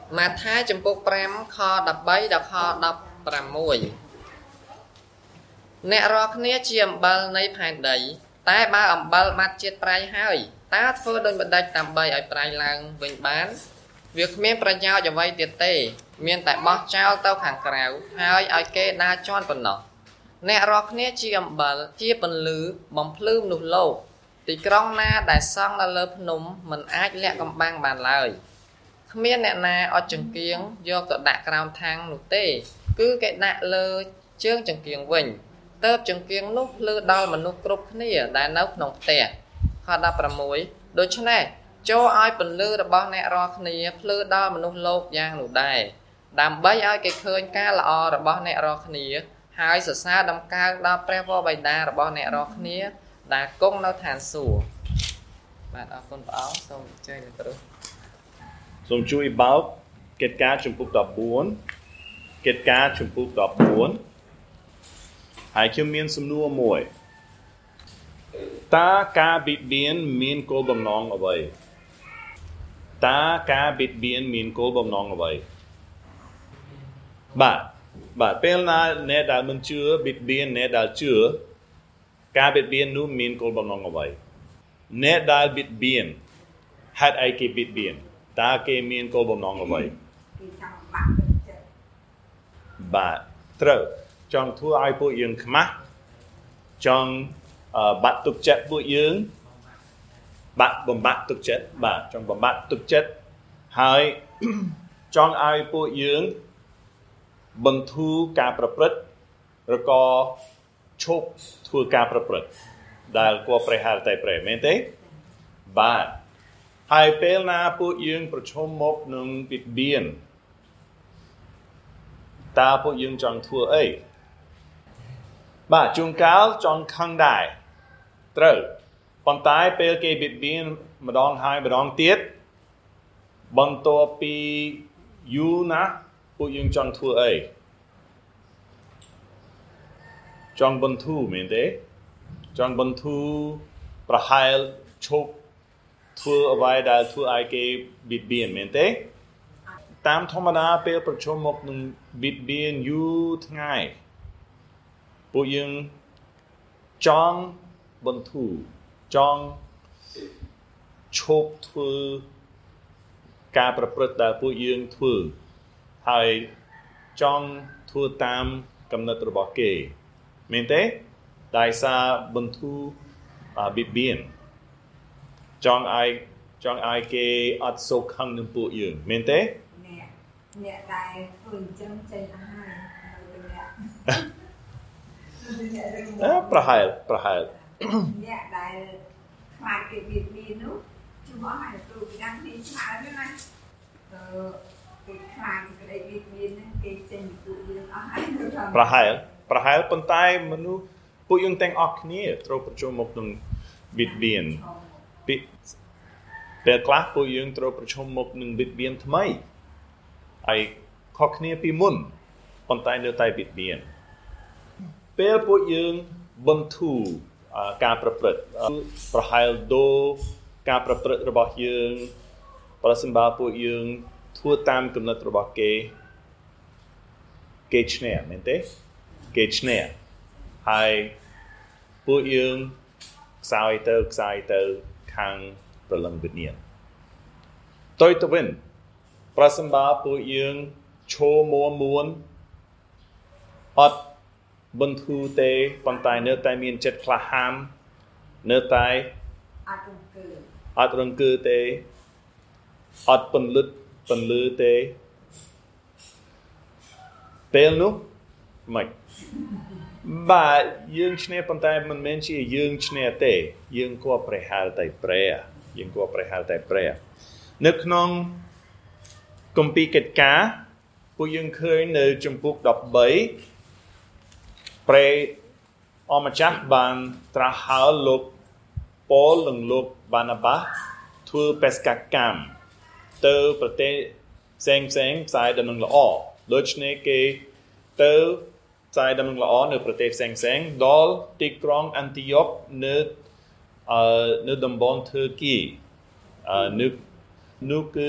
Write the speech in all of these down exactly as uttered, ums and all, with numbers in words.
mà thái chấm bốc prem kho đập bấy đập kho đập prem mùi nè rọc nia chi ẩm bal nay phàn đầy tai ba ẩm bal mặt chết prai hơi ta phơ đôi bật đạch tạm bày ở prai làng vinh bán việc miên prai nhau cho vay tiền tê miên tại bó trao tao khẳng kèo hơi ai kê na chọn phần nọ nè rọc nia chi ẩm bal chia phần lứ bóng plum nụ lâu thì trong na đại xong là lớp núm mình ách lẹ cầm băng bàn lời miên nè na ở chừng kiếng do cỡ đạc rào thang nụ tê cứ cái nạ lơ chương chừng kiếng vinh tớp chừng kiếng nút lư đo mà nút cục nè đại nốc nông tè kho đập ra muối đôi chân này cho ai phần lư đã bao nè rọc nè lư đo mà nút lột giang nụ đài đàm bấy ai cái khơi cá là o đã bao nè rọc nè hai sợ xa đâm cao đo prevo bày đa đã bao nè rọc nè đã công nó thàn sủa bạn ở con báo xong chơi được rồi xong chui báo kết cá trong phút đọc bốn kết cá trong phút đọc bốn hai kiếm miên xâm nua mùi ta cá bịt biến miên cô bầm nong ở vậy ta cá bịt biến miên cô bầm nong ở vậy bạn bạn pel na nè đã mình chưa bịt biến nè đã chưa cá bịt biến nu miên cô bầm nong ở vậy nè đã bịt biến hạt ai kì bịt biến ta kê miên cô bầm nong ở vậy bạn trơ trong thua ai bụi dương khmá trong bạn tục chất bụi dương bạn bầm bạn tục chất bạn trong bầm bạn tục chất hai trong ai bụi dương bằng thu caប្រព្រឹត្តឬក៏ឈប់ធ្វើការប្រព្រឹត្តដែលគួរប្រហែលតែប្រែមែនទេបាទហើយពេលណាពួកយើងប្រឈមមុខនឹងវិបៀនតើពួកយើងចង់ធ្វើអីបាទជួនកាលចង់ខឹងដែរត្រូវប៉ុន្តែពេលគេវិបៀនម្ដងហើយម្ដងទៀតបន្ទាប់ពីយូរណាស់ពួកយើងចង់ធ្វើអីចង់បន្ធូរមែនទេចង់បន្ធូរប្រហែលឈប់ធ្វើអ្វីដែលធ្វើឲ្យគេបិទបៀនមែនទេតាមធម្មតាពេលប្រជុំមុខនឹងបិទបៀនយូរថ្ងៃពួកយើងចង់បន្ធូរចង់ឈប់ធ្វើការប្រព្រឹត្តដែលពួកយើងធ្វើហើយចង់ធ្វើតាមកំណត់របស់គេមែនទេដោយសារបន្ធូរបិទបៀនចង់ឲ្យចង់ឲ្យគេអត់សូកខឹងនឹងពួកយើងមែនទេអ្នកអ្នកដែលធ្វើអញ្ចឹងចេញអាហារទៅអ្នកប្រហែលប្រហែលអ្នកដែលខ្លាចគេបៀតបៀននោះជួបអស់ហើយទូពីដល់នេះឆ្លើយទៅណាអឺគេខ្លាចក្តីបៀតបៀនហ្នឹងគេចេញពីពួកយើងអស់ហើយប្រហែលប្រហែលប៉ុន្តែមនុស្សពួកយើងទាំងអស់គ្នាត្រូវប្រជុំមុខនឹងបៀតបៀនពីពេលខ្លះពួកយើងត្រូវប្រជុំមុខនឹងបៀតបៀនថ្មីហើយខុសគ្នាពីមុនប៉ុន្តែនៅតែបៀតបៀនពេលពួកយើងបន្ធូរការប្រព្រឹត្តប្រហែលដូរការប្រព្រឹត្តរបស់យើងប្រសិនបើពួកយើងធ្វើតាមកំណត់របស់គេគេឈ្នះមែនទេគេឈ្នះហើយពួកយើងខ្សោយទៅខ្សោយទៅខាងប្រលឹងវិញ្ញាណទៅទៅវិញប្រសិនបើពួកយើងឈោមួមួនអត់បន្ធូរទេប៉ុន្តែនៅតែមានចិត្តក្លាហាននៅតែអត់រង្គើអត់រង្គើទេអត់ពន្លឹតពន្លឺទេពេលនោះមិនបាទយើងឈ្នះប៉ុន្តែមិនមែនជាយើងឈ្នះទេយើងគួរប្រហែលតែព្រះយើងគួរប្រហែលតែព្រះនៅក្នុងគម្ពីរកិច្ចការពួកយើងឃើញនៅជំពូកដប់បីព្រះអម្ចាស់បានត្រាស់ហៅលោកប៉ូលនិងលោកបាណាបាធ្វើបេសកកម្មទៅប្រទេសផ្សេងផ្សេងផ្សាយដំណឹងល្អដូច្នេះគេទៅផ្សាយដំណឹងល្អនៅប្រទេសផ្សេងផ្សេងដល់ទីក្រុងអាន់ទីយ៉ុកនៅអឺនៅតំបន់ធឺគីអឺនៅនោះគឺ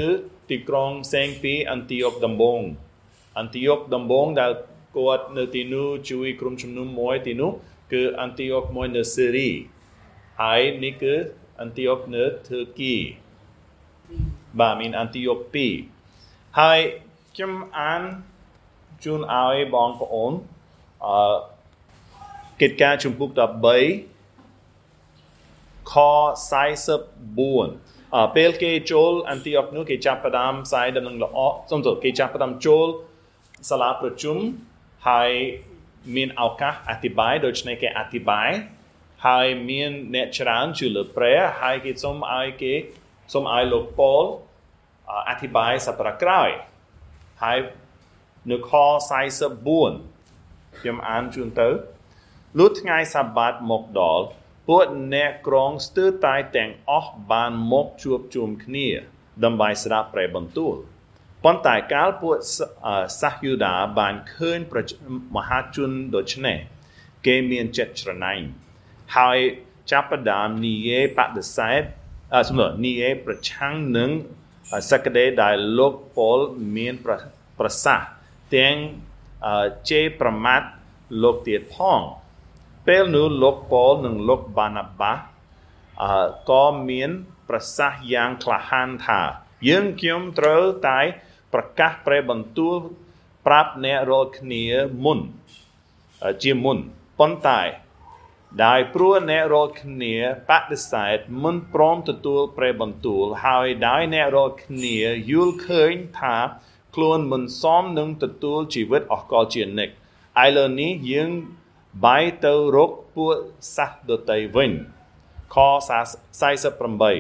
ទីក្រុងផ្សេងពីអន្ទីអូកដំបងអន្ទីអូកដំបងដែលគាត់នៅទីនោះជួយក្រុមជំនុំមួយទីនោះគឺអន្ទីអូកមួយនៅសេរីហើយនេះគឺអន្ទីអូកនៅថឺគីបាទមានអន្ទីអូកពីរហើយខ្ញុំអានជូនឲ្យបងប្អូនអឺកិច្ចការជំពូកដប់បីខสี่สิบสี่អឺពេលគេចូលអន្ទីអូកនោះគេចាប់ផ្ដើមផ្សាយដំណឹងល្អសំទោសគេចាប់ផ្ដើមចូលសាលាប្រជុំហើយមានឱកាសអធិប្បាយដូច្នេះគេអធិប្បាយហើយមានអ្នកច្រើនជឿលើព្រះហើយគេសូមឲ្យគេសូមឲ្យលោកប៉ូលអធិប្បាយសប្តាហ៍ក្រោយហើយនៅខสี่สิบสี่ខ្ញុំអានជូនទៅលុះថ្ងៃសាបាតមកដល់ពួកអ្នកក្រុងស្ទើរតែទាំងអស់បានមកជួបជុំគ្នាដើម្បីស្ដាប់ព្រះបន្ទូលប៉ុន្តែកាលពួកសាសយូដាបានឃើញមហាជនដូច្នេះគេមានចិត្តច្រណែនហើយចាប់ផ្ដើមនិយាយបដិសេធអឺសំដៅនិយាយប្រឆាំងនឹងសក្តិដែលលោកប៉ូលមានប្រសាសន៍ទាំងជេរប្រមាថលោកទៀតផងពេលនោះលោកប៉ូលនិងលោកបាណាបាអឺក៏មានប្រសាសន៍យ៉ាងក្លាហានថាយើងខ្ញុំត្រូវតែប្រកាសព្រះបន្ទូលប្រាប់អ្នករាល់គ្នាមុនជាមុនប៉ុន្តែដោយព្រោះអ្នករាល់គ្នាបដិសេធមិនព្រមទទួលព្រះបន្ទូលហើយដោយអ្នករាល់គ្នាយល់ឃើញថាខ្លួនមិនសមនឹងទទួលជីវិតអស់កលជានិច្ចឥឡូវនេះយើងបាយទៅរកពួកសាសដតីវិញខสี่สิบแปด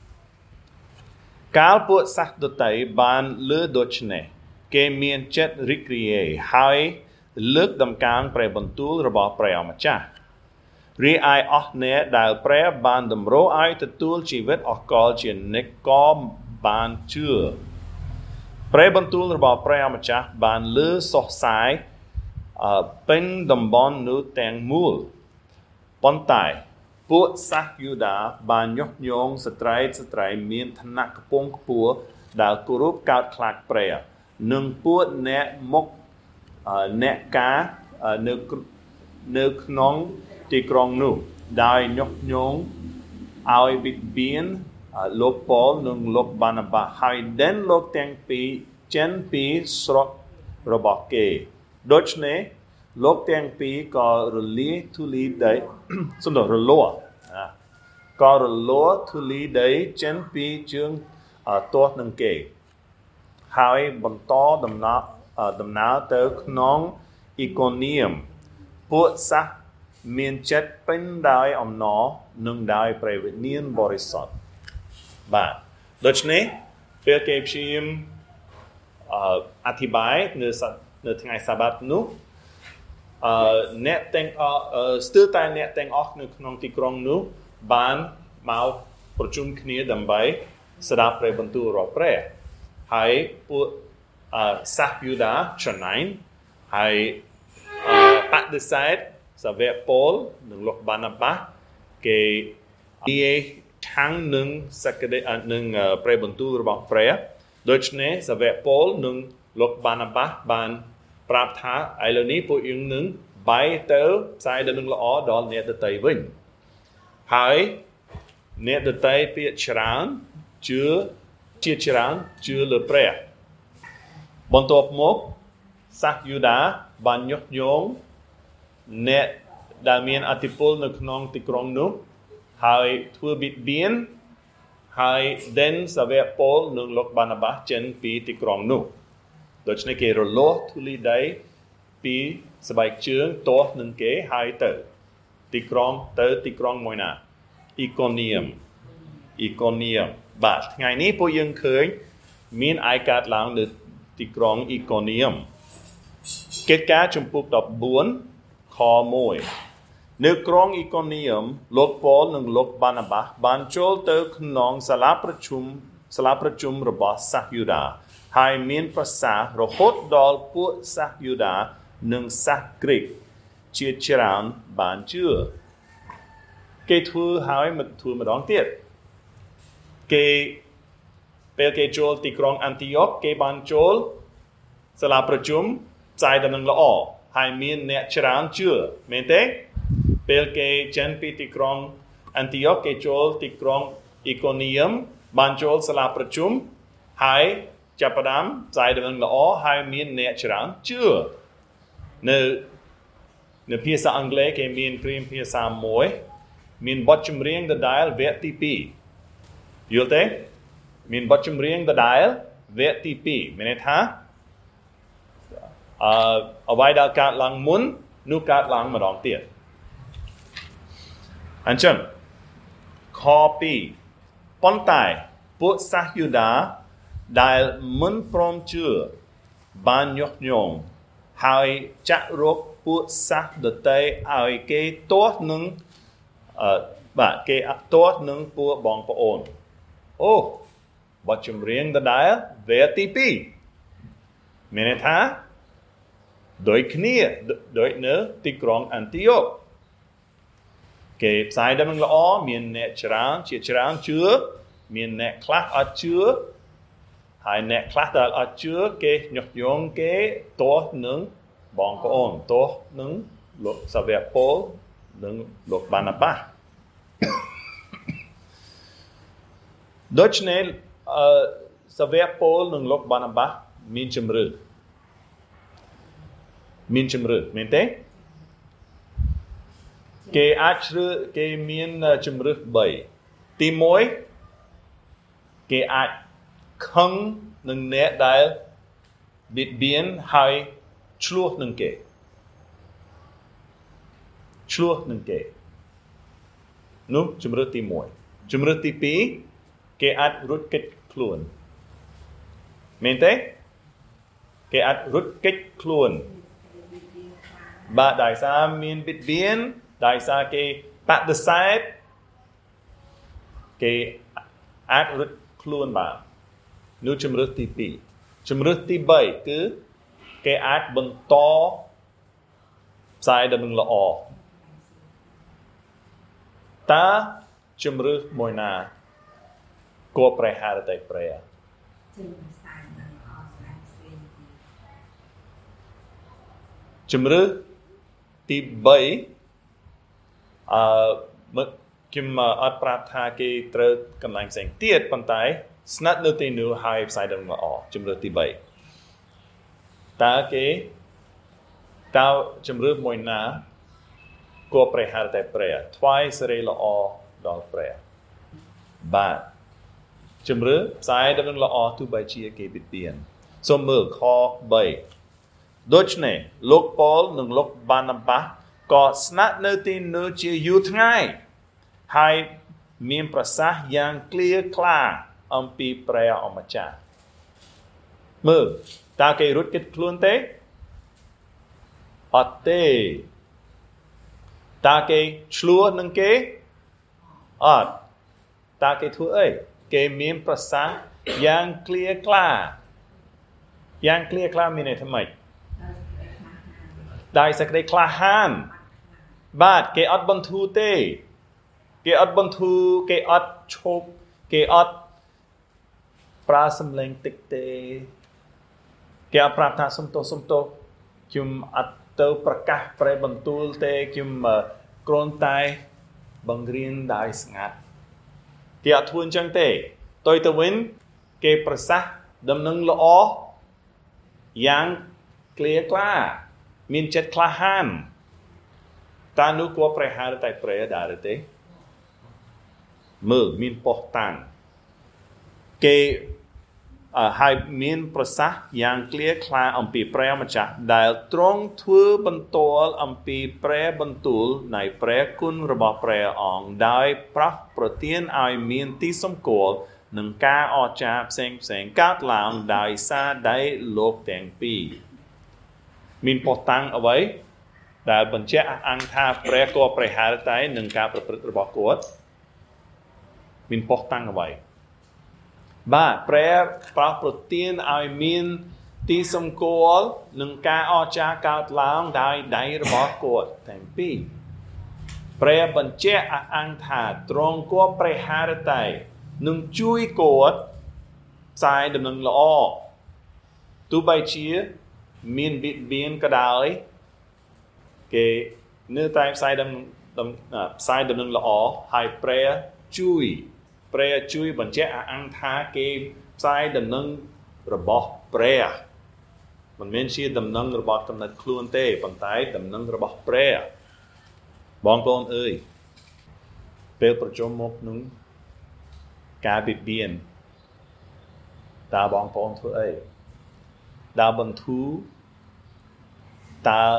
កាលពួកសាសដតីបានលើដូច្នេះគេមានចិត្តរីករាយហើយលើកដំកើងព្រះបន្ទូលរបស់ព្រះអម្ចាស់រីឯអស់អ្នកដែលព្រះបានតម្រូវឲ្យទទួលជីវិតអស់កលជានិច្ចក៏បានជឿព្រះបន្ទូលរបស់ព្រះអម្ចាស់បានលើសុសសាយពេញតំបន់នោះទាំងមូលប៉ុន្តែពួកសាសយូដាបានញុះញង់ស្ត្រីស្ត្រីមានឋានៈខ្ពង់ខ្ពស់ដែលគោរពកោតខ្លាចព្រះនិងពួកអ្នកមុខអ្នកការនៅនៅក្នុងទីក្រុងនោះដោយញុះញង់ឲ្យបិទបៀនលោកប៉ូលនិងលោកបាណាបាហើយដេញលោកទាំងពីរចេញពីស្រុករបស់គេដូច្នេះលោកទាំងពីរក៏រលាយធូលីដីសំដៅរលាស់ក៏រលាស់ធូលីដីចេញពីជើងទាស់នឹងគេហើយបន្តដំណើរដំណើរទៅក្នុងអ៊ីកូនីមពួកសាសមានចិត្តពេញដោយអំណរនិងដោយព្រះវិញ្ញាណបរិសុទ្ធបាទដូច្នេះពេលគេព្យាយាមអធិប្បាយនៅនៅថ្ងៃសាបាតនោះអឺអ្នកទាំងអស់ស្ទើរតែអ្នកទាំងអស់នៅក្នុងទីក្រុងនោះបានមកប្រជុំគ្នាដើម្បីស្ដាប់ព្រះបន្ទូលរបស់ព្រះហើយពួកសាសយូដាច្រណែនហើយបដិសេធសាវកប៉ូលនិងលោកបាណាបាគេនិយាយខាងនឹងសក្តិនឹងព្រះបន្ទូលរបស់ព្រះដូច្នេះសាវកប៉ូលនិងលោកបាណាបាបានប្រាប់ថាឥឡូវនេះពួកយើងនឹងបាយទៅផ្សាយដំណឹងល្អដល់អ្នកដទៃវិញហើយអ្នកដទៃពាក្យច្រើនជឿជាច្រើនជឿលើព្រះបន្ទាប់មកសាសយូដាបានញុះញង់អ្នកដែលមានអធិពលនៅក្នុងទីក្រុងនោះហើយធ្វើបិទបៀនហើយដេញសាវកប៉ូលនិងលោកបាណាបាចេញពីទីក្រុងនោះដូច្នេះគេរលាស់ធូលីដីពីស្បែកជើងទាស់នឹងគេហើយទៅទីក្រុងទៅទីក្រុងមួយណាអ៊ីកូនីមអ៊ីកូនីមបាទថ្ងៃនេះពួកយើងឃើញមានឯកាតឡើងនៅទីក្រុងអ៊ីកូនីមកិច្ចការជំពូកដប់បួនខមួយនៅក្រុងអ៊ីកូនីមលោកប៉ូលនិងលោកបាណាបាបានចូលទៅក្នុងសាលាប្រជុំសាលាប្រជុំរបស់សាសយូដាហើយមានប្រសាសន៍រហូតដល់ពួកសាសយូដានិងសាសក្រិកជាច្រើនបានជឿគេធ្វើហើយមកធ្វើម្ដងទៀតគេពេលគេចូលទីក្រុងអានទីយ៉ុកគេបានចូលសាលាប្រជុំផ្សាយដំណឹងល្អហើយមានអ្នកច្រើនជឿមែនទេពេលគេចេញពីទីក្រុងអានទីយ៉ុកគេចូលទីក្រុងអ៊ីកូនីយមបានចូលសាលាប្រជុំហើយចាប់ផ្ដើមផ្សាយដំណឹងល្អហើយមានអ្នកច្រើនជឿនៅនៅភាសាអង់គ្លេសគេមានគ្រាមភាសាមួយមានបទចម្រៀងដដែលវគ្គទីពីរយល់ទេមានបទចម្រៀងដដែលវគ្គទីពីរមានន័យថាអឺអ្វីដែលកើតឡើងមុននោះកើតឡើងម្ដងទៀតអញ្ចឹងខពីរប៉ុន្តែពួកសាសយូដាដែលមិនព្រមជឿបានញុះញង់ហើយចាក់រកពួកសាសដទៃឲ្យគេទាស់នឹងអឺបាទគេទាស់នឹងពួកបងប្អូនអូបទចម្រៀងដដែលវគ្គទីពីរមានន័យថាដូចគ្នាដូចនៅទីក្រុងអានទីយ៉ុកគេផ្សាយដំណឹងល្អមានអ្នកច្រើនជាច្រើនជឿមានអ្នកខ្លះអត់ជឿហើយអ្នកខ្លះដែលអត់ជឿគេញុះញង់គេទាស់នឹងបងប្អូនទាស់នឹងលោកសាវកប៉ូលនិងលោកបាណាបាដូច្នេះអឺសាវកប៉ូលនិងលោកបាណាបាមានជំរឿមានជំរឿមែនទេគេអាចជ្រើគេមានជំរឿបីទីមួយគេអាចខឹងនឹងអ្នកដែលបៀតបៀនហើយឆ្លោះនឹងគេឆ្លោះនឹងគេនោះជំរឿទីមួយជំរឿទីពីរគេអាចរត់គេចខ្លួនមែនទេគេអាចរត់គេចខ្លួនបាទដោយសារមានបៀតបៀនដោយសារគេបដិសេធគេអាចរត់ខ្លួនបាននោះជំរឿទីពីរជំរឿទីបីគឺគេអាចបន្តផ្សាយដំណឹងល្អតើជំរឿមួយណាគួរប្រែហារតែប្រែជំរឿទីបីអឺខ្ញុំអត់ប្រាប់ថាគេត្រូវកន្លែងផ្សេងទៀតប៉ុន្តែស្និទ្ធនៅទីនោះហើយផ្សាយដំណឹងល្អជំរឿទីបីតើគេតើជំរឿមួយណាគួរប្រែហារតែប្រែថ្វាយសេរីល្អដល់ប្រែបាទជំរឿផ្សាយដំណឹងល្អទោះបីជាគេបៀតបៀនសូមមើលខបីដូច្នេះលោកប៉ូលនិងលោកបាណាបាក៏ស្នាក់នៅទីនោះជាយូរថ្ងៃហើយមានប្រសាសន៍យ៉ាងក្លៀក្លាអំពីព្រះអម្ចាស់មើលតើគេរត់គេចខ្លួនទេអត់ទេតើគេឆ្លោះនឹងគេអត់តើគេធ្វើអីគេមានប្រសាសន៍យ៉ាងក្លៀក្លាយ៉ាងក្លៀក្លាមានន័យថាម៉េចដោយសេចក្តីក្លាហានបាទគេអត់បន្ធូរទេគេអត់បន្ធូរគេអត់ឈប់គេអត់ប្រើសំឡេងតិចទេគេអត់ប្រាប់ថាសុំទោសសុំទោសខ្ញុំអត់ទៅប្រកាសប្រែបន្ទូលទេខ្ញុំគ្រាន់តែបង្រៀនដោយស្ងាត់គេអត់ធ្វើអញ្ចឹងទេទុយទៅវិញគេប្រសាសន៍ដំណឹងល្អយ៉ាងក្លៀក្លាមានចិត្តក្លាហានតើនោះគួរប្រែហារតែប្រែដែរទេមើលមានប៉ុស្តិ៍តាំងគេហើយមានប្រសាសន៍យ៉ាងក្លៀក្លាអំពីព្រះម្ចាស់ដែលទ្រង់ធ្វើបន្ទាល់អំពីព្រះបន្ទូលនៃព្រះគុណរបស់ព្រះអង្គដោយប្រោសប្រទានឲ្យមានទីសម្គាល់នឹងការអស្ចារ្យផ្សេងផ្សេងកើតឡើងដោយសារដៃលោកទាំងពីរមានប៉ុស្តិ៍តាំងអ្វីដែលបញ្ជាក់អះអាងថាព្រះក៏ប្រែហារតែនឹងការប្រព្រឹត្តរបស់គាត់មានប៉ុស្តិ៍តាំងអ្វីបាទព្រះប្រោសប្រទានឲ្យមានទីសម្គាល់នឹងការអស្ចារ្យកើតឡើងដោយដៃរបស់គាត់ទាំងពីរព្រះបញ្ជាក់អះអាងថាទ្រង់ក៏ប្រែហារតែនឹងជួយគាត់ផ្សាយដំណឹងល្អទោះបីជាមានបៀតបៀនក៏ដោយគេនៅតែផ្សាយដំផ្សាយដំណឹងល្អហើយព្រះជួយព្រះជួយបញ្ជាក់អង្គថាគេផ្សាយដំណឹងរបស់ព្រះមិនមែនជាដំណឹងរបស់កំណត់ខ្លួនទេប៉ុន្តែដំណឹងរបស់ព្រះបងប្អូនអើយពេលប្រជុំមកនឹងការបៀតបៀនតើបងប្អូនធ្វើអីតើបន្ធូរតើ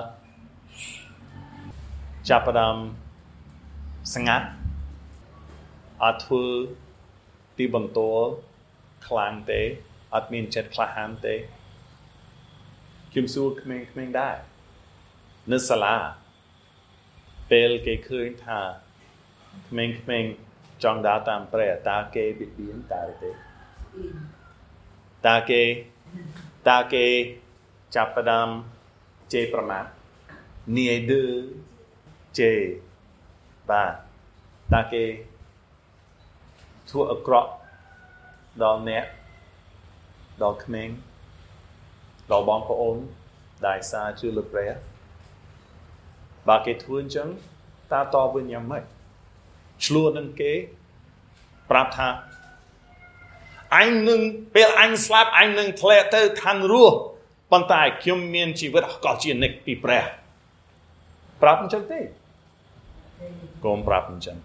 ចាប់ផ្ដើមស្ងាត់អត់ធ្វើទីបន្ទាល់ខ្លាំងទេអត់មានចិត្តក្លាហានទេខ្ញុំសួរក្មេងៗដែរនៅសាលាពេលគេឃើញថាក្មេងៗចង់ដើរតាមព្រះតើគេបៀតបៀនតើទេតើគេតើគេចាប់ផ្ដើមជេរប្រមាថនាយឌឺជេរបាទតើគេធ្វើអាក្រក់ដល់អ្នកដល់ក្មេងដល់បងប្អូនដែលសារជឿលើព្រះបើគេធ្វើអញ្ចឹងតើតបវិញយ៉ាងម៉េចឆ្លោះនឹងគេប្រាប់ថាអញនឹងពេលអញស្លាប់អញនឹងធ្លាក់ទៅឋានរស់ប៉ុន្តែខ្ញុំមានជីវិតក៏ជានិច្ចពីព្រះប្រាប់អញ្ចឹងទេកុំប្រាប់អញ្ចឹង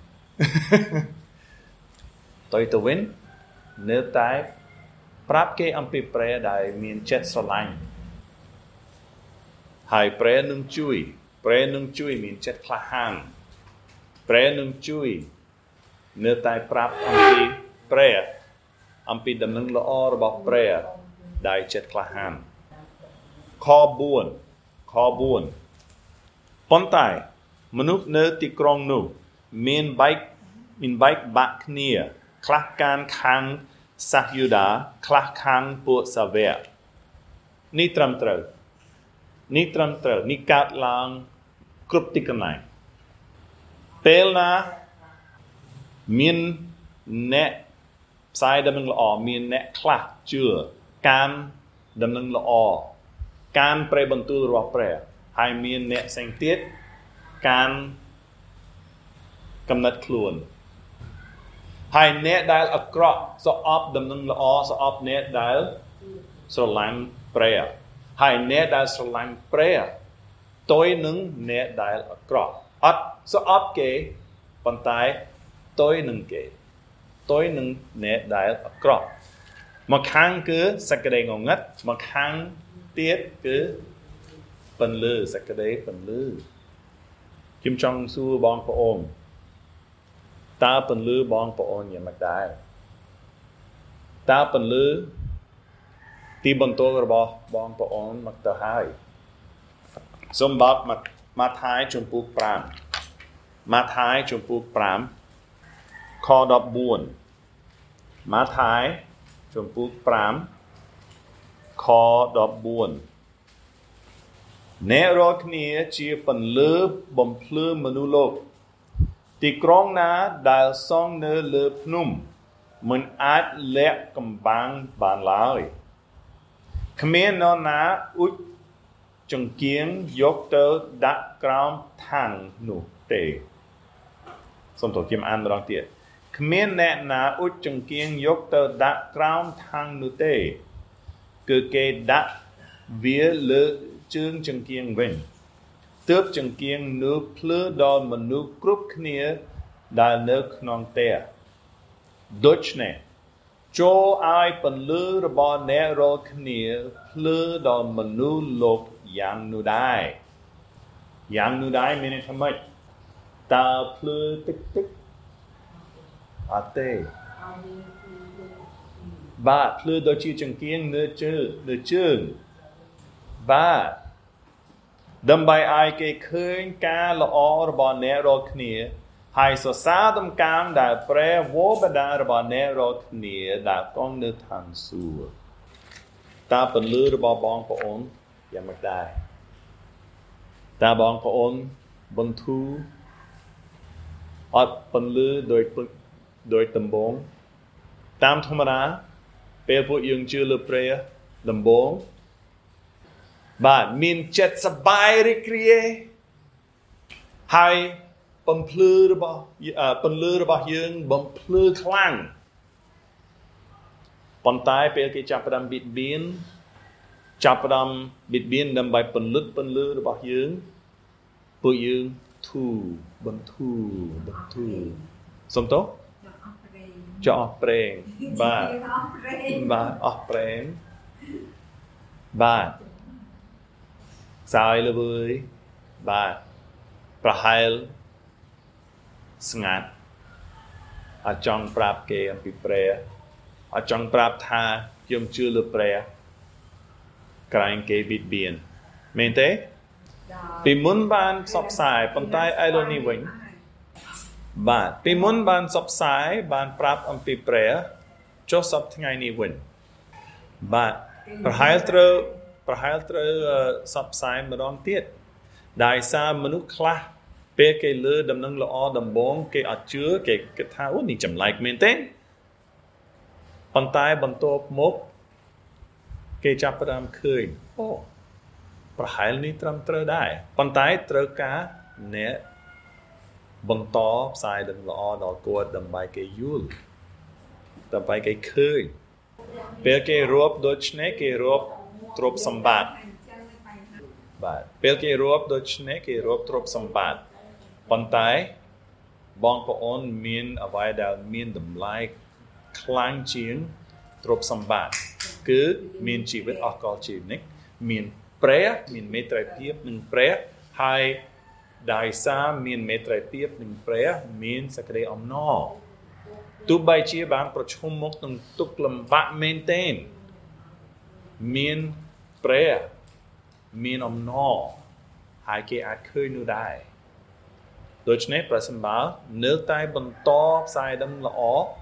តើទៅវិញនៅតែប្រាប់គេអំពីព្រះដែលមានចិត្តស្រឡាញ់ហើយព្រះនឹងជួយព្រះនឹងជួយមានចិត្តក្លាហានព្រះនឹងជួយនៅតែប្រាប់អំពីព្រះអំពីដំណឹងល្អរបស់ព្រះដែលចិត្តក្លាហានខបួនខបួនប៉ុន្តែមនុស្សនៅទីក្រុងនោះមានបែកមានបែកបាក់គ្នាខ្លះកានខាងសាសយូដាខ្លះខាងពួកសាវកនេះត្រឹមត្រូវនេះត្រឹមត្រូវនេះកើតឡើងគ្រប់ទីកន្លែងពេលណាមានអ្នកផ្សាយដំណឹងល្អមានអ្នកខ្លះជឿការដំណឹងល្អការព្រះបន្ទូលរបស់ព្រះហើយមានអ្នកផ្សេងទៀតការកំណត់ខ្លួនហើយអ្នកដែលអាក្រក់ស្អប់ដំណឹងល្អស្អប់អ្នកដែលស្រឡាញ់ព្រះហើយអ្នកដែលស្រឡាញ់ព្រះទុយនឹងអ្នកដែលអាក្រក់អត់ស្អប់គេប៉ុន្តែទុយនឹងគេទុយនឹងអ្នកដែលអាក្រក់មកខាងគឺសក្តិងងឹតមកខាងទៀតគឺពន្លឺសក្តិពន្លឺខ្ញុំចង់សួរបងប្អូនតើពន្លឺបងប្អូនយ៉ាងម៉េចដែរតើពន្លឺទីបន្ទាល់របស់បងប្អូនមកទៅហើយសូមបកមកម៉ាថាយជំពូកប្រាំម៉ាថាយជំពូកប្រាំខដប់បួនម៉ាថាយជំពូកប្រាំខដប់បួនអ្នករាល់គ្នាជាពន្លឺបំភ្លឺមនុស្សលោកទីក្រុងណាដែលសង់នៅលើភ្នំមិនអាចលាក់កំបាំងបានឡើយគ្មាននរណាអ៊ុចចង្កៀងយកទៅដាក់ក្រោមថាំងនោះទេសូមទោសខ្ញុំអានម្ដងទៀតគ្មានអ្នកណាអ៊ុចចង្កៀងយកទៅដាក់ក្រោមថាំងនោះទេគឺគេដាក់វាលើជើងចង្កៀងវិញទើបចង្កៀងនោះភ្លឺដល់មនុស្សគ្រប់គ្នាដែលនៅក្នុងផ្ទះដូច្នេះចូលឲ្យពន្លឺរបស់អ្នករាល់គ្នាភ្លឺដល់មនុស្សលោកយ៉ាងនោះដែរយ៉ាងនោះដែរមានន័យថាម៉េចតើភ្លឺតិចតិចអត់ទេបាទភ្លឺដូចជាចង្កៀងនៅជើងនៅជើងបាទដើម្បីឲ្យគេឃើញការល្អរបស់អ្នករាល់គ្នាហើយសរសើរដំកើងដែលព្រះវរបិតារបស់អ្នករាល់គ្នាដែលគង់នៅឋានសួគ៌តើពន្លឺរបស់បងប្អូនយ៉ាងម៉េចដែរតើបងប្អូនបន្ធូរអត់ពន្លឺដោយដោយដំបងតាមធម្មតាពេលពួកយើងជឿលើព្រះដំបូងបាទមានចិត្តសប្បាយរីករាយហើយបំភ្លឺរបស់ពន្លឺរបស់យើងបំភ្លឺខ្លាំងប៉ុន្តែពេលគេចាប់ផ្ដើមបៀតបៀនចាប់ផ្ដើមបៀតបៀនដើម្បីពន្លត់ពន្លឺរបស់យើងពួកយើងធូរបន្ធូរបន្ធូរសំទោចោះប្រេងបាទបាទអស់ប្រេងបាទសើយលើវើយបាទប្រហែលស្ងាត់អត់ចង់ប្រាប់គេអំពីព្រះអត់ចង់ប្រាប់ថាខ្ញុំជឿលើព្រះក្រែងគេបៀតបៀនមែនទេពីមុនបានផ្សព្វផ្សាយប៉ុន្តែឥឡូវនេះវិញបាទពីមុនបានផ្សព្វផ្សាយបានប្រាប់អំពីព្រះចុះសប្តាហ៍ថ្ងៃនេះវិញបាទប្រហែលត្រូវប្រហែលត្រូវផ្សព្វផ្សាយម្ដងទៀតដោយសារមនុស្សខ្លះពេលគេលើដំណឹងល្អដំបងគេអត់ជឿគេគិតថាអូនេះចម្លែកមែនទេប៉ុន្តែបន្ទាប់មកគេចាប់ផ្ដើមឃើញអូប្រហែលនេះត្រឹមត្រូវដែរប៉ុន្តែត្រូវការអ្នកបន្តផ្សាយដំណឹងល្អដល់គាត់ដើម្បីគេយល់ដើម្បីគេឃើញពេលគេរួបដូចនេះគេរួបទ្រព្យសម្បត្តិបាទពេលគេរួបដូចនេះគេរួបទ្រព្យសម្បត្តិប៉ុន្តែបងប្អូនមានអ្វីដែលមានតម្លៃខ្លាំងជាងទ្រព្យសម្បត្តិគឺមានជីវិតអស់កលជីវិតមានព្រះមានមេត្រីភាពនឹងព្រះហើយដោយសារមានមេត្រីភាពនឹងព្រះមានសេចក្តីអំណរទោះបីជាបានប្រឈមមុខនឹងទុក្ខលំបាកមែនទែនមានព្រះមានអំណរហើយគេអាចឃើញនោះដែរដូច្នេះប្រសិនបើនៅតែបន្តផ្សាយដំណឹងល្អ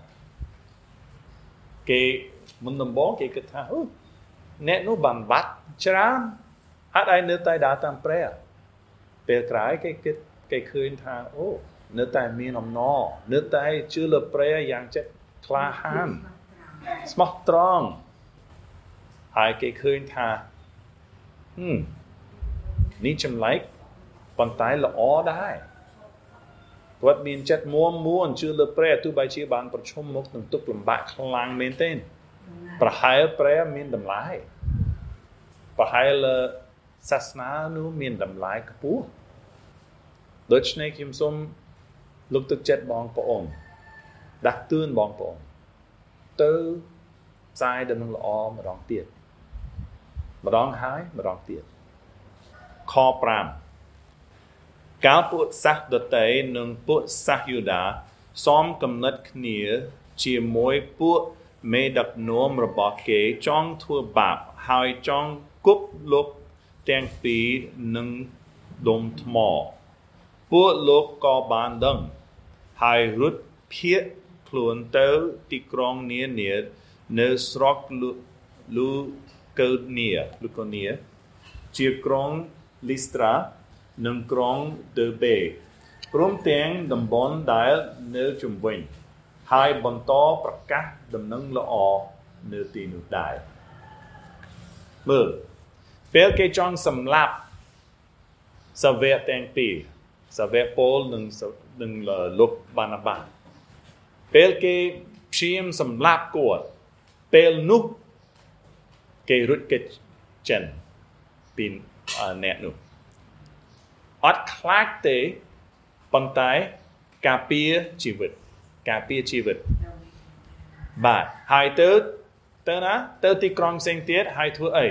គេមុនដំបូងគេគិតថាអូអ្នកនោះបានបាត់ច្រើនហេតុអីនៅតែដើរតាមព្រះពេលក្រោយគេគិតគេឃើញថាអូនៅតែមានអំណរនៅតែជឿលើព្រះយ៉ាងចិត្តក្លាហានស្មោះត្រង់ហើយគេឃើញថាហឹមនេះចម្លែកប៉ុន្តែល្អដែរគាត់មានចិត្តមួមមួនជឿលើព្រះទោះបីជាបានប្រឈមមុខនឹងទុក្ខលំបាកខ្លាំងមែនទេប្រហែលព្រះមានតម្លៃប្រហែលសាសនានោះមានតម្លៃខ្ពស់ដូច្នេះខ្ញុំសូមលើកទឹកចិត្តបងប្អូនដាស់តឿនបងប្អូនទៅផ្សាយដំណឹងល្អម្ដងទៀតម្ដងហើយម្ដងទៀតខប្រាំកាលពួកសាសដតីនិងពួកសាសយូដាសមកំណត់គ្នាជាមួយពួកមេដឹកនាំរបស់គេចង់ធ្វើបាបហើយចង់គប់លុបទាំងពីរនឹងដុំថ្មពួកលោកក៏បានដឹងហើយរត់ភៀសខ្លួនទៅទីក្រុងនានានៅស្រុកលូកូនីលូកូនីជាក្រុងលីស្ត្រានិងក្រុងដឺបេព្រមទាំងតំបន់ដែលនៅជុំវិញហើយបន្តប្រកាសដំណឹងល្អនៅទីនោះដែរមើលពេលគេចង់សម្លាប់សាវកទាំងពីរសាវកប៉ូលនិងនិងលោកបាណាបាពេលគេព្យាយាមសម្លាប់គាត់ពេលនោះគេរត់គេចចិនពីអ្នកនោះអត់ខ្លាចទេប៉ុន្តែការពារជីវិតការពារជីវិតបាទហើយទៅទៅណាទៅទីក្រុងផ្សេងទៀតហើយធ្វើអី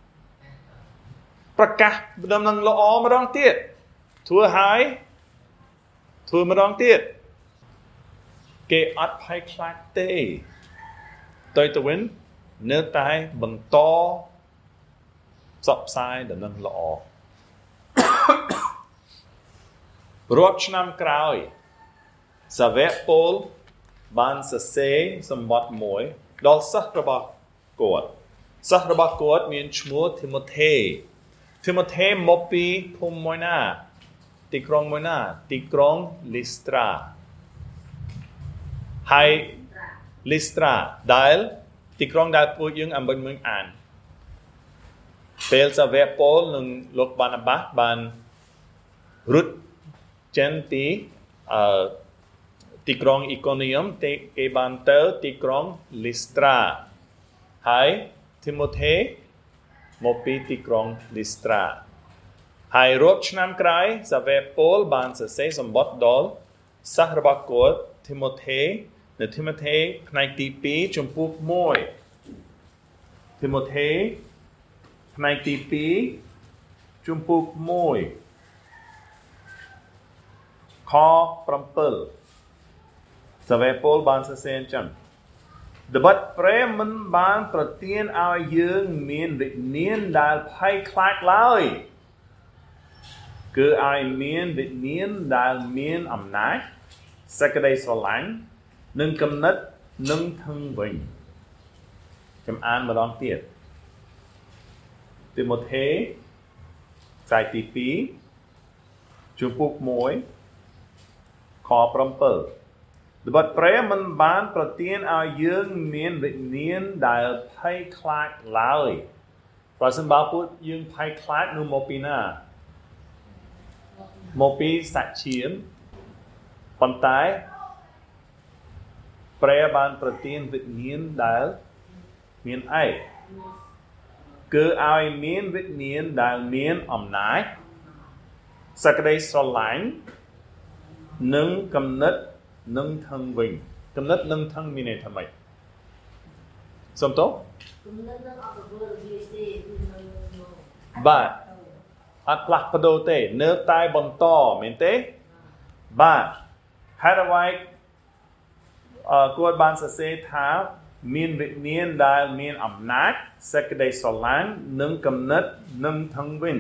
ប្រកាសដំណឹងល្អម្ដងទៀតធ្វើហើយធ្វើម្ដងទៀតគេអត់ភ័យខ្លាចទេទៅទៅវិញនៅតែបន្តផ្សព្វផ្សាយដំណឹងល្អរាប់ឆ្នាំក្រោយសាវកប៉ូលបានសរសេរសម្បត្តិមួយដល់សិស្សរបស់គាត់សិស្សរបស់គាត់មានឈ្មោះធីម៉ូថេធីម៉ូថេមកពីភូមិមួយណាទីក្រុងមួយណាទីក្រុងលីស្ត្រាហើយលីស្ត្រាដែលទីក្រុងដែលពួកយើងអំបញ្ញអានពេលសាវកប៉ូលនិងលោកបាណាបាសបានរត់ចេញពីអឺទីក្រុងអ៊ីកូនីយ៉ុមទេគេបានទៅទីក្រុងលីស្ត្រាហើយទីម៉ូថេមកពីទីក្រុងលីស្ត្រាហើយរាប់ឆ្នាំក្រោយសាវកប៉ូលបានសរសេរសម្បត្តិដល់សិស្សរបស់គាត់ទីម៉ូថេនៅទីម៉ូថេផ្នែកទីពីរចំពោះមួយទីម៉ូថេផ្នែកទីពីរចំពោះមួយខ7សាវកប៉ូលបានសរសេរអញ្ចឹងត្បិតព្រះមិនបានប្រទានឲ្យយើងមានវិញ្ញាណដែលភ័យខ្លាចឡើយគឺឲ្យមានវិញ្ញាណដែលមានអំណាចសេចក្តីស្រឡាញ់និងគំនិតនឹងធឹងវិញខ្ញុំអានម្ដងទៀតទីម៉ូថេខ្សែទីពីរជំពូកមួយខ7ត្បិតព្រះមិនបានប្រទានឲ្យយើងមានវិញ្ញាណដែលភ័យខ្លាចឡើយប្រសិនបើពួកយើងភ័យខ្លាចនោះមកពីណាមកពីសច្ឈានប៉ុន្តែព្រះបានប្រទានវិញ្ញាណដែលមានឯកគឺឲ្យមានវិញ្ញាណដែលមានអំណាចសេចក្តីស្រឡាញ់និងគំនិតនឹងថឹងវិញគំនិតនឹងថឹងមានន័យថាម៉េចសុំតោគំនិតនឹងអត់ទៅវាទេបាទអត់ផ្លាស់ប្ដូរទេនៅតែបន្តមែនទេបាទហេតុអ្វីអឺគាត់បានសរសេរថាមានវិញ្ញាណដែលមានអំណាចសេចក្តីស្រឡាញ់និងគំនិតនឹងថឹងវិញ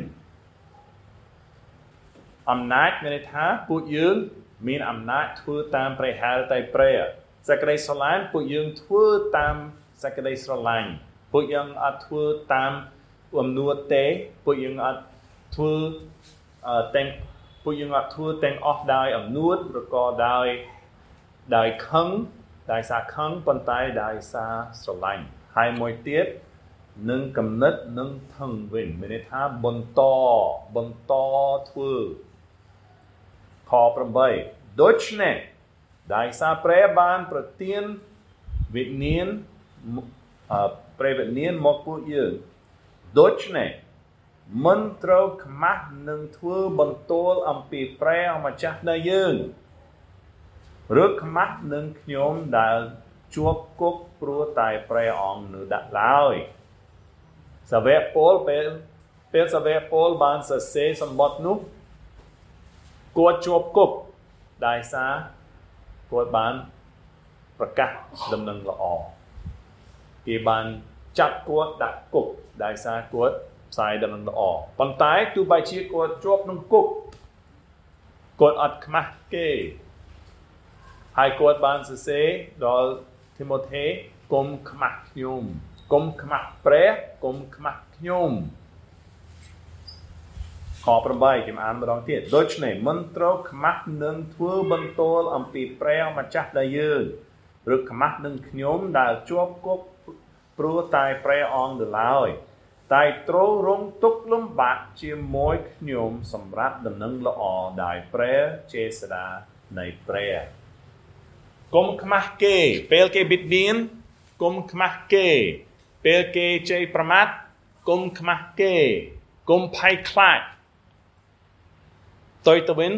អំណាចមានន័យថាពួកយើងមានអំណាចធ្វើតាមព្រះហឫទ័យព្រះសេចក្តីស្រឡាញ់ពួកយើងធ្វើតាមសេចក្តីស្រឡាញ់ពួកយើងអត់ធ្វើតាមអំនួតទេពួកយើងអត់ធ្វើទាំងពួកយើងអត់ធ្វើទាំងអស់ដោយអំនួតឬក៏ដោយដោយខឹងដោយសារខឹងប៉ុន្តែដោយសារស្រឡាញ់ហើយមួយទៀតនឹងគំនិតនឹងថឹងវិញមានន័យថាបន្តបន្តធ្វើខ8ដូច្នេះដោយសារព្រះបានប្រទានវិញ្ញាណព្រះវិញ្ញាណមកពួកយើងដូច្នេះមិនត្រូវខ្មាស់នឹងធ្វើបន្ទោលអំពីព្រះម្ចាស់នៃយើងឬខ្មាស់នឹងខ្ញុំដែលជាប់គុកព្រោះតែព្រះអង្គនៅដាក់ឡើយសាវកប៉ូលពេលពេលសាវកប៉ូលបានសរសេរសម្បត្តិនោះគាត់ជាប់គុកដោយសារគាត់បានប្រកាសដំណឹងល្អគេបានចាប់គាត់ដាក់គុកដោយសារគាត់ផ្សាយដំណឹងល្អប៉ុន្តែទោះបីជាគាត់ជាប់ក្នុងគុកគាត់អត់ខ្មាស់គេហើយគាត់បានសរសេរដល់ទីម៉ូថេកុំខ្មាស់ខ្ញុំកុំខ្មាស់ព្រះកុំខ្មាស់ខ្ញុំខ8ខ្ញុំអានម្ដងទៀតដូច្នេះមិនត្រូវខ្មាស់នឹងធ្វើបន្ទោលអំពីព្រះម្ចាស់ដែលយើងឬខ្មាស់នឹងខ្ញុំដែលជាប់គុកព្រោះតែព្រះអង្គនៅឡើយតែត្រូវរងទុក្ខលំបាកជាមួយខ្ញុំសម្រាប់ដំណឹងល្អដោយព្រះចេស្តានៃព្រះកុំខ្មាស់គេពេលគេបិទបៀនកុំខ្មាស់គេពេលគេជេរប្រមាថកុំខ្មាស់គេកុំភ័យខ្លាចតើទៅវិញ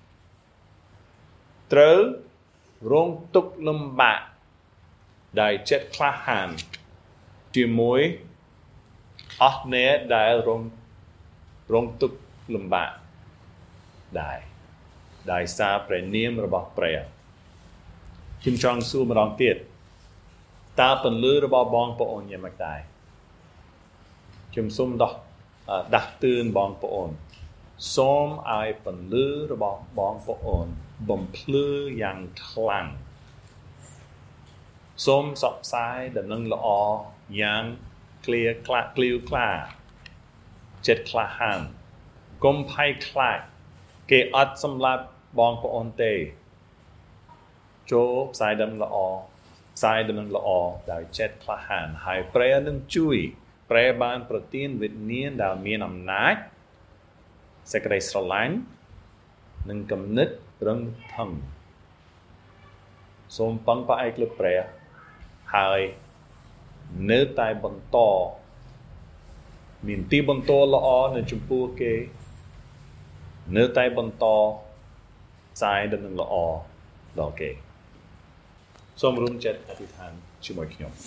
ត្រូវរងទុក្ខលំបាកដែលចិត្តក្លាហានជាមួយអស់អ្នកដែលរងរងទុក្ខលំបាកដែរដោយសារព្រះនាមរបស់ព្រះខ្ញុំចង់សួរម្ដងទៀតតើពន្លឺរបស់បងប្អូនយ៉ាងម៉េចដែរខ្ញុំសូមដោះដាស់តឿនបងប្អូនសូមឲ្យពន្លឺរបស់បងប្អូនបំភ្លឺយ៉ាងខ្លាំងសូមសបផ្សាយដំណឹងល្អយ៉ាងក្លៀក្លាក្លៀវក្លាចិត្តក្លាហានកុំភ័យខ្លាចគេអត់សម្លាប់បងប្អូនទេចូលផ្សាយដំណឹងល្អផ្សាយដំណឹងល្អដោយចិត្តក្លាហានហើយព្រះនឹងជួយព្រះបានប្រទានវិញ្ញាណដែលមានអំណាចសេចក្តីស្រឡាញ់និងគំនិតរឹងថឹងសូមពឹងផ្អែកលើព្រះហើយនៅតែបន្តមានទីបន្តល្អនៅចំពោះគេនៅតែបន្តផ្សាយដំណឹងល្អដល់គេសូមរួមចិត្តអធិដ្ឋានជាមួយខ្ញុំ